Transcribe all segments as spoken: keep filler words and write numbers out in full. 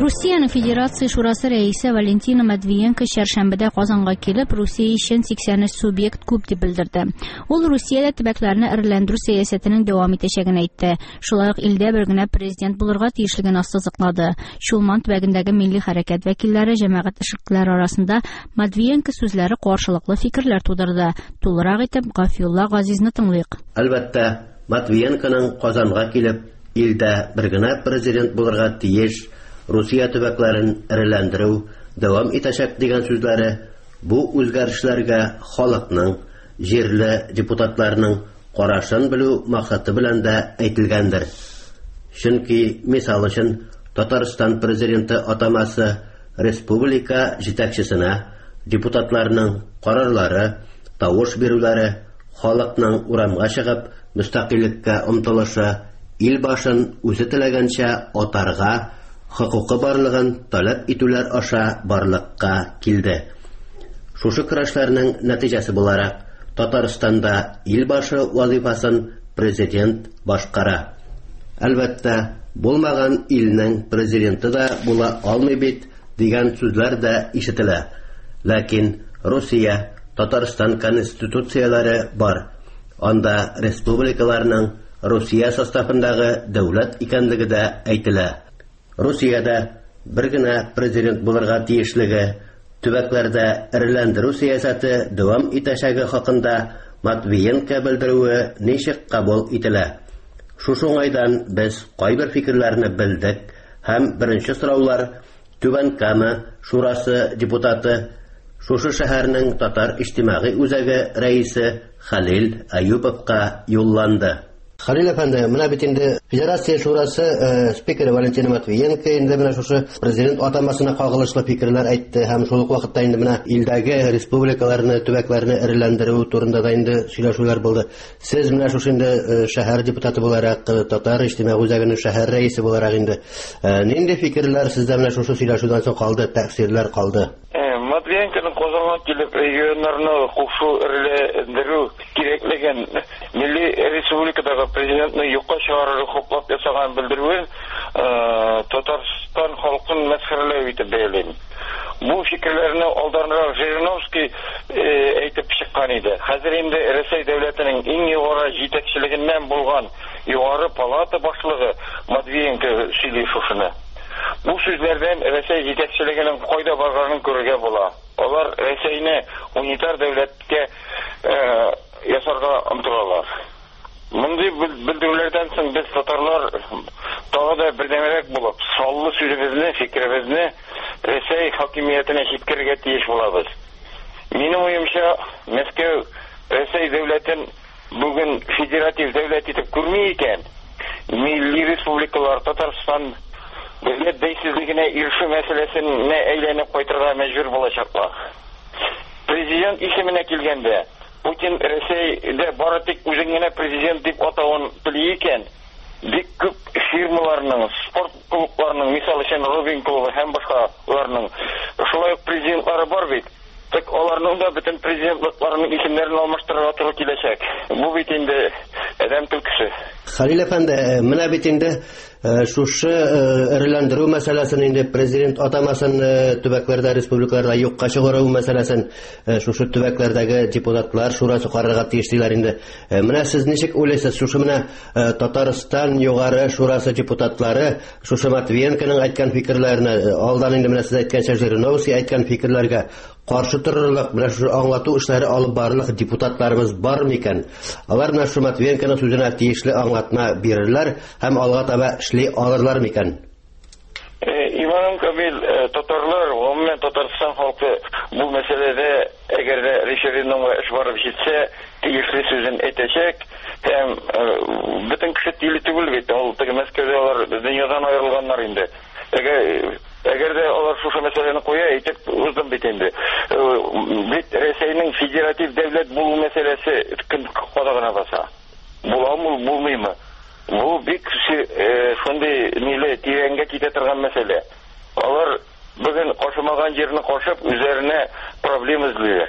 Rusiyaның Federatsiya Шурасы рәисе Валентина Матвиенко чәршәмбедә Казанга килеп, Русия өчен сиксән субъект күп дип белдерде. Ул Русиядә төбәкләрне эреләндерү сәясәтенең дәвам итәчәген әйтте. Шулай ук илдә бер генә президент булырга тиешлеген ассызыклады. Шулман төбәгендәге милли хәрәкәт вәкилләре, җәмәгать эшлеклеләре арасында Матвиенко сүзләре каршылыклы фикерләр тудырды. Тулырак итеп Гафиулла Газизны тыңлыйк. Әлбәттә, Матвиенконың Казанга килеп, илдә бер генә президент булырга тиеш, Русия төбәкләрен эреләндерү дәвам итәчәк дигән сүзләре бу үзгәрешләргә халыкның, җирле депутатларның карашын белү максаты белән дә әйтелгәндер. Чөнки, мисал өчен, Татарстан президенты атамасы республика җитәкчесенә депутатларның карарлары, тавыш бирүләре, халыкның урамга чыгып мөстәкыйлькә омтылышы, ил башын үзе теләгәнчә атарга хокукы барлыгын таләп итүләр аша барлыкка килде. Шушы көрәшләрнең нәтиҗәсе буларак, Татарстанда ил башы вазифасын президент башкара. Әлбәттә, булмаган илнең президенты да була алмый бит дигән сүзләр дә ишетелә. Ләкин Русия, Татарстан конституцияләре бар. Анда республикаларның Русия составындагы дәүләт икәнлеге дә әйтелә. Русиядә бер генә президент булырга тиешлеге, төбәкләрдә эреләндерү сәясәте дәвам итәчәге хакында Матвиенко белдерүе ничек кабул ителә? Шушы уңайдан без кайбер фикерләрне белдек һәм беренче сораулар Түбән Кама Шурасы депутаты, шушы шәһәрнең татар иҗтимагый үзәге рәисе Хәлил Әюповка юлланды. Хәлил әфәнде, менә бит инде Федерация Шурасы спикеры Валентина Матвиенко инде менә шушы президент атамасына кагылышлы фикерләр әйтте һәм шул ук вакытта инде менә илдәге республикаларны, төбәкләрне эреләндерү турында да инде сөйләшүләр булды. Сез менә шушы инде шәһәр депутаты буларак, татар иҗтимагый үзәгенең шәһәр рәисе буларак инде нинди фикерләр сездә менә шушы сөйләшүдән соң калды, тәэсирләр калды? Матвиенконың Казанга килеп регионнарны кушу эреләндерү кирәклеген милли республикадагы президентны юкка чыгарырга хуплап ясаган белдерүе Татарстан халкын мәсхәрәләү итеп бәялыйм. Бу фикерләрне алдарынрак Жириновский әйтеп чыккан иде. Хәзер инде Рәсәй дәүләтенең иң югары җитәкчелегеннән булган югары палата башлыгы Матвиенко сөйли шушыны. Бу сүзләрдән Рәсәй җитәкчелегенең кайда барганын күрергә була. Алар Рәсәйне унитар дәүләткә ясарга омтылалар. Мондый белдерүләрдән соң без татарлар тагы да бердәмерәк булып, саллы сүзебезне, фикеребезне Рәсәй хакимиятенә җиткерергә тиеш булабыз. Минем уемча, Мәскәү Рәсәй дәүләтен бүген федератив дәүләт итеп күрми икән. Милли республикалар Татарстан дәүләт бәйсезлегенә ирешү мәсьәләсенә әйләнеп кайтырга мәҗбүр булачаклар. Президент исеменә килгәндә, Путин Рәсәйдә бары тик үзен генә президент дип атавын тели икән, бик күп фирмаларның, спорт клубларының, мисал өчен Рубин клубы һәм башкаларның шулай ук президентлары бар бит. Тик аларның да бөтен президентлыкларының исемнәрен алмаштырырга туры киләчәк. Бу бит инде адәм көлкесе. Хәлил әфәнде, менә бит инде шушы эреләндерү мәсьәләсен инде президент атамасын төбәкләрдә, республикаларда юкка чыгару мәсьәләсен шушы төбәкләрдәге депутатлар шурасы карарга тиешләр инде. Менә сез ничек уйлыйсыз, шушы менә Татарстан югары шурасы депутатлары шушы Матвиенконың әйткән фикерләрне, алдан инде менә сез әйткәнчә Жириновский әйткән фикерләргә каршы торырлык, менә шушы аңлату эшләре алып барырлык депутатларыбыз бар микән? Алар менә шушы Матвиенконың сүзенә тиешле аңлатма бирерләр һәм алга таба эшли алырлар микән? Иван Камил, татарлар, гомумән Татарстан халкы бу мәсьәләдә әгәр дә референдумга эш барып җитсә, тиешле сүзен әйтәчәк һәм бөтен кеше тиле түгел бит, ул теге Мәскәүдә алар дөньядан аерылганнар инде. Әгәр Әгәр дә алар шушы мәсьәләне куя, әйтеп уздым бит инде. Бит Рәсәйнең федератив дәүләт булу мәсьәләсе көн кадагына баса. Буламы, булмыймы? Бу бик шундый ниле тирәнгә китә торган мәсьәлә. Алар бүген кашымаган җирне кашып, үзләренә проблема эзлиләр.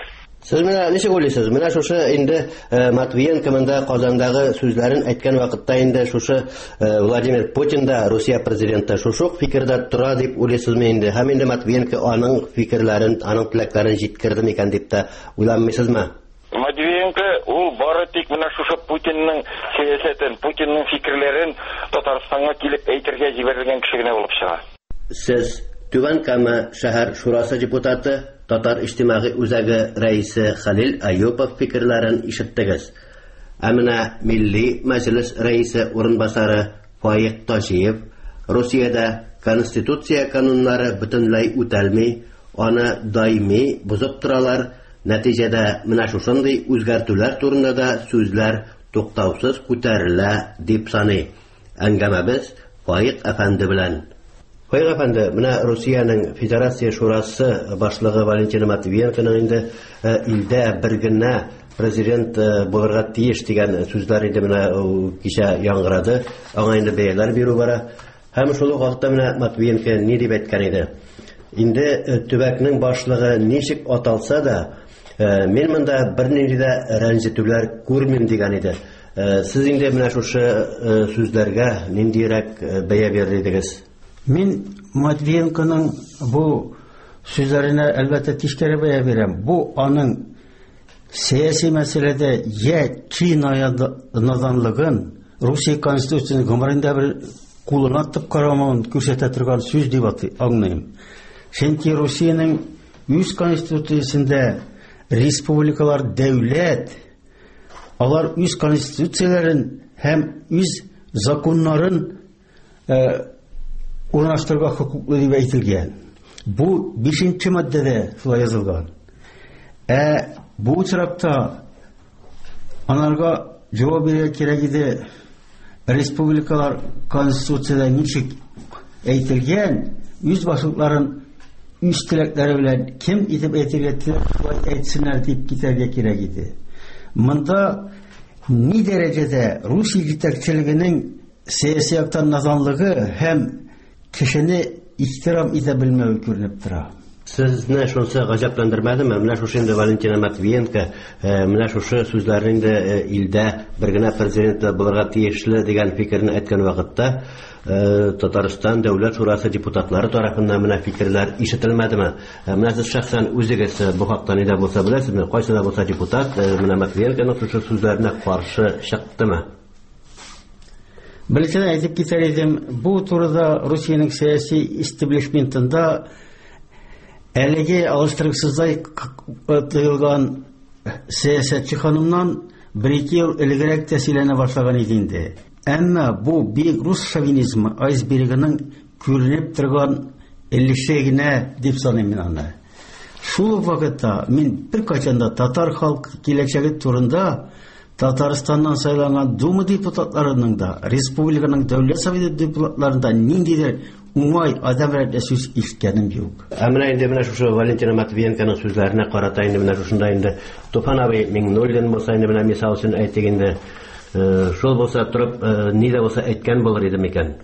Сез менә ничек уйлыйсыз? Менә шушы инде Матвиенко монда Казандагы сүзләрен әйткән вакытта инде шушы Владимир Путин да Россия президенты шушы фикердә тора дип уйлыйсызмы инде? Һәм инде Матвиенко аның фикерләрен, аның теләкләрен җиткерде микән дип тә уйламыйсызмы? Матвиенко ул бары тик менә шушы Путинның сәясәтен, Путинның фикерләрен Татарстанга килеп әйтергә җибәрелгән кеше генә булып чыга. Сез Түбән Кама шәһәр шурасы депутаты, Татар иҗтимагый үзәге рәисе Хәлил Аюпов фикерләрен ишеттегез. Ә менә Милли Мәҗлес рәисе урынбасары Фаик Ташиев Россиядә конституция кануннары бөтенләй үтәлми, аны даими бузып торалар. Нәтиҗәдә менә шушындый үзгәртүләр турында да сүзләр туктаусыз күтәрелә дип саный. Әңгәмәбез Фаик әфәнде белән. Фаик әфәнде, менә Россиянең Федерация шурасы башлыгы Валентина Матвиенконың инде илдә бер генә президент булырга тиеш дигән сүзләр инде менә кичә яңгырады. Аңа инде бәяләр бирү бара. Һәм шул вакытта менә Матвиенко ни дип әйткән иде? Инде төбәкнең башлыгы ничек аталса да, мен монда бернинди дә рәнҗетүләр күрмим дигән иде. Сез инде менә шушы сүзләргә ниндирәк бәя бирдегез? Мин Матвиенконың бу сүзләренә әлбәттә тишкәре бәя бирәм. Бу аның сәяси мәсьәләдә я Чина наданлыгын, Русия конституциясен гомерендә бер кулына тып карамавын күрсәтә торган сүз дип аңлыйм. Чөнки Русиянең үз конституциясендә республикалар дәүләт, алар үз конституцияләрен һәм үз законнарын урнаштырырга хокуклы дип әйтелгән. Бу бишенче маддәдә шулай язылган. Ә бу очракта анарга җавап бирергә кирәк иде. Республикалар конституциядә ничек әйтелгән, үз башлыкларын үз теләкләре белән кем итеп әйтергә теләп әйтсеннәр дип китәргә кирәк иде. Монда ни дәрәҗәдә Русия җитәкчелегенең сәяси яктан наданлыгы һәм кешене ихтирам итә белмәүе күренеп тора. Сезне шунысы гаҗәпләндермәдеме? Менә шушы инде Валентина Матвиенко, менә шушы сүзләрне инде илдә бер генә президент булырга тиешле дигән фикерне әйткән вакытта, Татарстан дәүләт шурасы депутатлары тарафыннан менә фикерләр ишетелмәдеме? Менә сез шәхсән үзегез бу хакта нидә булса беләсезме? Кайсы да булса депутат менә Матвиенконың шушы сүзләренә каршы чыктымы? Беләсен әйтеп китәр идем, бу турыда Русиянең сәяси истеблишментында әлеге алыштыргысыздай тыелган сәясәтче ханымнан бер-ике ел элегрәк тәсиләнә башлаган иде инде. Әмма бу бик рус шовинизмы айсбергының күренеп торган элеше генә дип саныйм мин аны. Шул ук вакытта мин беркайчан да татар халкы киләчәге турында Татарстаннан сайланган Дума депутатларының да, республиканың дәүләт советы депутатларында ниндидер уңай адам рәтле сүз ишеткәнем юк. Ә менә инде менә шушы Валентина Матвиенконың сүзләренә карата инде менә шушында инде Туфан абый Миңнуллин булса инде менә мисал өчен әйтик инде, шул булса торып ни дә булса әйткән булыр иде микән?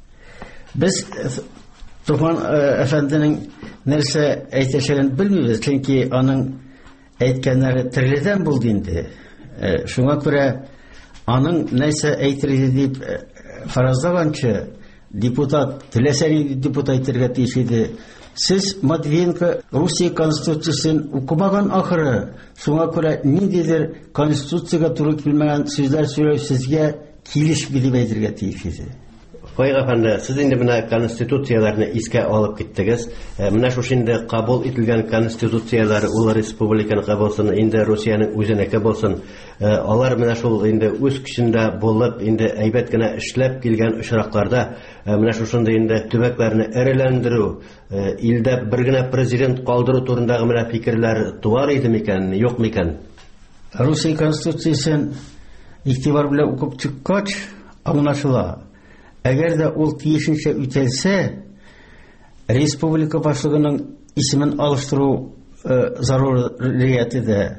Без Туфан әфәнденең нәрсә әйтәчәген белмибез, чөнки аның әйткәннәре терледән булды инде. Шуңа күрә аның нәрсә әйтер иде дип фаразлаганчы депутат, теләсә нинди депутат әйтергә тиеш иде. Сез Матвиенко Русия конституциясын укымаган ахыры, шуңа күрә ниндидер конституциягә туры килмәгән сүзләр сөйләү сезгә килешми дип әйтергә тиеш иде. Фаик әфәнде, сез инде менә конституцияләрне искә алып киттегез. Менә шушы инде кабул ителгән конституцияләр, ул республиканың булсын, инде Русиянең үзенеке булсын, алар менә шул инде үз көчендә булып, инде әйбәт кенә эшләп килгән очракларда, менә шушында инде төбәкләрне эреләндерү, илдә бер генә президент калдыру турындагы менә фикерләр туар иде микән, юк микән? Русия конституциясын игътибар белән укып чыккач, аңлашыла. Әгәр дә ул тиешенчә үтәлсә, республика башлыгының исемен алыштыру зарурияте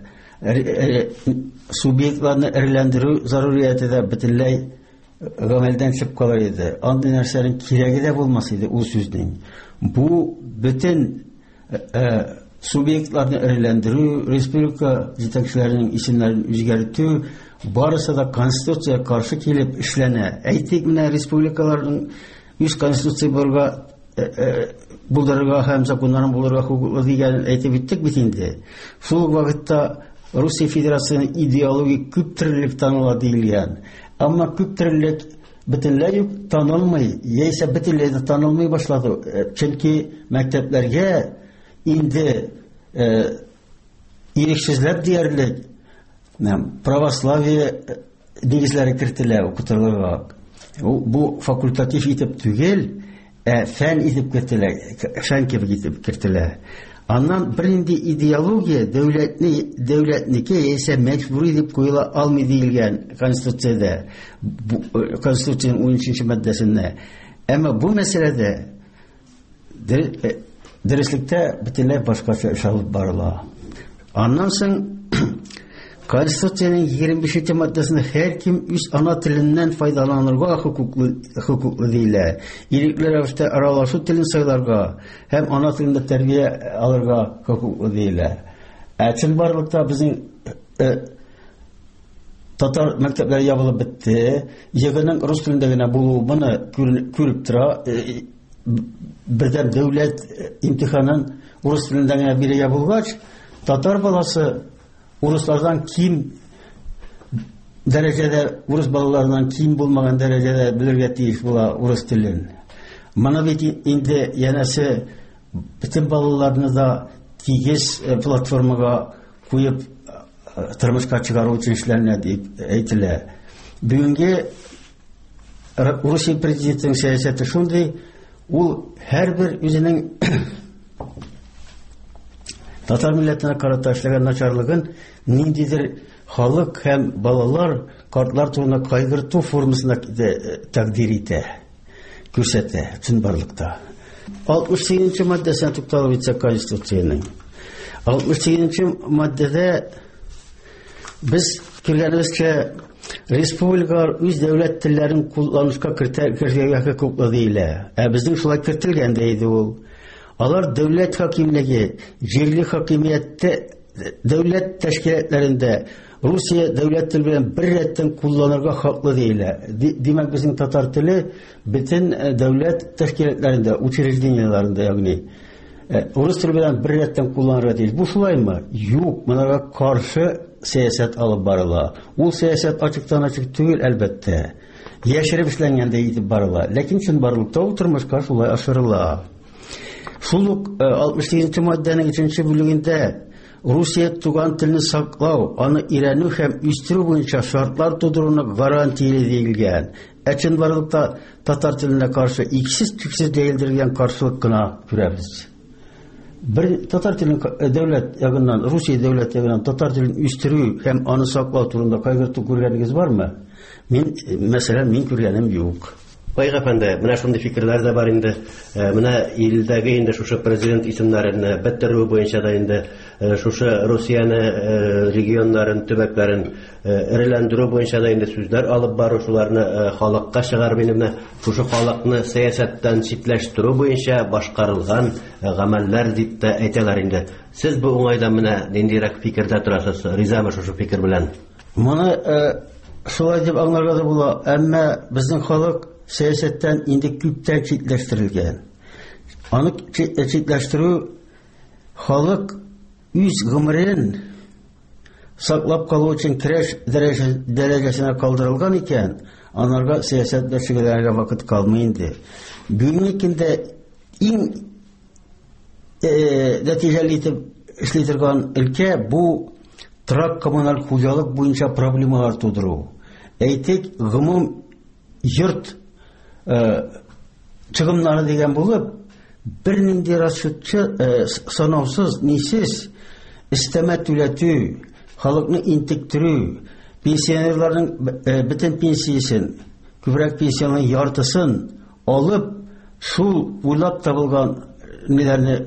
дә, субъектларны эреләндерү зарурияте дә бөтенләй гамәлдән чыгып калыр иде. Андый нәрсәнең кирәге дә булмас иде ул сүзнең. Бу бөтен субъектларны эрелендирүү, республика жетекчилеринин исемлерин үзгәртүү барысы да конституцияга каршы килеп эшләнә. Әйтик, менә республикаларның үз конституция булырга булдырырга һәм законнарын булырга хукуклы дигәнен әйтеп иттек бит инде. Шул вакытта Русия Федерациясының идеологик күп төрлелек таныла диелгән. Әмма күп төрлелек бөтенләй үк танылмый, яисә бөтенләй дә танылмый башлады. Чөнки мәктәпләргә инде ирексезләп диярлек православие нигезләре кертелә укытылырга. Бу факультатив итеп түгел, ә фән итеп кертелә, фән кебек итеп кертелә. Аннан бернинди идеология дәүләтне дәүләтнеке яисә мәҗбүри дип куела алмый диелгән Конституциядә, Конституциянең унынчы маддәсендә. Әмма бу мәсьәләдә дәреслектә бөтенләй башкача эш алып барыла. Аннан соң Конституциянең егерме бишенче маддәсендә һәркем үз ана теленнән файдаланырга хукуклы хукуклы диелә. Ирекле рәвештә аралашу телен сайларга һәм ана телендә тәрбия алырга хукуклы диелә. Әчен барлыкта безнең татар мәктәпләре ябылып бетте. Ягының рус телендә генә булуы моны күреп тора. Бердәм дәүләт имтиханын рус телендә генә бирә булгач, татар баласы урыслардан ким дәрәҗәдә, урыс балаларынан ким булмаган дәрәҗәдә белергә тиеш була урыс телен. Моны бит инде янәсе бөтен балаларны да тигез платформага куеп тормышка чыгару өчен эшләнә дип әйтелә. Бүгенге Русия президентының сәясәте шундый, ул һәрбер үзенең татар милләтенә карата эшләгән начарлыгын ниндидер халык һәм балалар, картлар турында кайгырту формасына тәкъдир итә, күрсәтә чынбарлыкта. алтмыш сигезенче маддәсенә тукталып итсәк Конституциянең. алтмыш сигезенче маддәдә без килгәнебезчә республикалар үз дәүләт телләрен кулланышка кертергә хокуклы диелә. Ә безнең шулай кертелгән дә иде ул. Алар дәүләт хакимлеге, җирле хакимиятте, дәүләт тәшкилатларында Русия дәүләт теле белән бер рәттән кулланырга хаклы диелә. Димәк, безнең татар теле бөтен дәүләт тәшкилатларында, учрежденияларында, ягъни урыс теле белән бер рәттән кулланырга тиеш. Бу шулаймы? Юк, монага каршы сәясәт алып барыла. Ул сәясәт ачыктан-ачык түгел, әлбәттә. Яшереп эшләнгәндә итеп барыла. Ләкин чынбарлыкта ул тормышка шулай ашырыла. Шул ук алтмыш сигезенче маддәнең өченче бүлегендә Русия туган телне саклау, аны өйрәнү һәм үстерү буенча шартлар тудыруны гарантияле диелгән. Ә чынбарлыкта татар теленә каршы иксез-түксез дәелдерелгән каршылык кына күрәбез. Бер татар телен дәүләт ягыннан, Русия дәүләт ягыннан татар телен үстерү һәм аны саклау турында кайгырту күргәнегез бармы? Мин, мәсәлән, мин күргәнем юк. Байга фәнде, менә шундый фикерләр дә бар инде. Менә илдәге инде шушы президент исемнәрен бетерү буенча да инде шушы Русияны регионнарын, төбәкләрен эреләндерү буенча да инде сүзләр алып бару, шуларны халыкка чыгарып инде менә шушы халыкны сәясәттән читләштерү буенча башкарылган гамәлләр дип тә әйтәләр инде. Сез бу уңайдан менә ниндирәк фикердә торасыз? Ризамы шушы фикер белән? Моны шулай дип аңларга да була, әмма безнең халык сәясәттән инде күптән читләштерелгән. Аны читләштерү халык үз гомерен саклап калу өчен көрәш дәрәҗәсенә калдырылган икән, анарга сәясәттә шөгыльләнергә вакыт калмый инде. Бүгенге көндә иң нәтиҗәле итеп эшли торган өлкә бу трак коммуналь хуҗалык буенча проблемалар тудыру. Әйтик, гомум йорт чыгымнары дигән булып, бер нинди расчетчы санаусыз, нисез истәмә түләтү, халыкны интектерү, пенсионерларның бөтен пенсиясын, күбрәк пенсияның яртысын алып, шул уйлап табылган ниләрне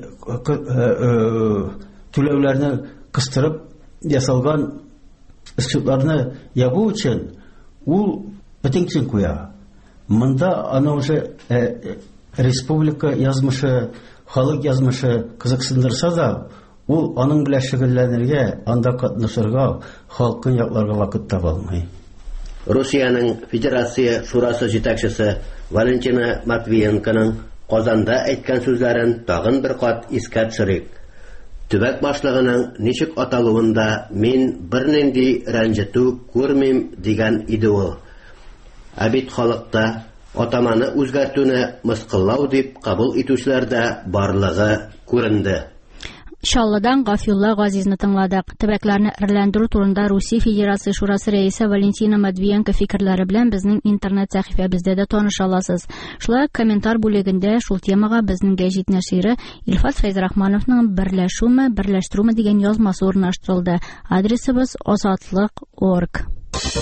түләүләрне кыстырып ясалган счетларны ябу өчен ул бөтен кешен куя. Монда аны уже республика язмышы, халык язмышы кызыксындырса да, ул аның белән шөгыльләнергә, анда катнашырга, халкын якларга вакыт таба алмый. Русияның Федерация шурасы җитәкчесе Валентина Матвиенконың Казанда әйткән сүзләрен тагын бер кат искә төшерик. Төбәк башлыгының ничек аталуында мин бернинди рәнҗетү күрмим дигән иде ул. Ә бит халыкта атаманы үзгәртүне мыскыллау дип кабул итүчеләрдә барлыгы күренде. Шалладан Гафилла Газизны тыңладык. Төбәкләрне әрләндерү турында Русия Федерация шурасы рәисе Валентина Матвиенко фикерләре белән безнең интернет сәхифәбездә дә таныша аласыз. Шулай комментар бүлегендә шул темага безнең гәҗит нәшире Илфат Фәйзрахмановның берләшүме, берләштерүме дигән язмасы урнаштырылды. Адресыбыз азатлык точка орг.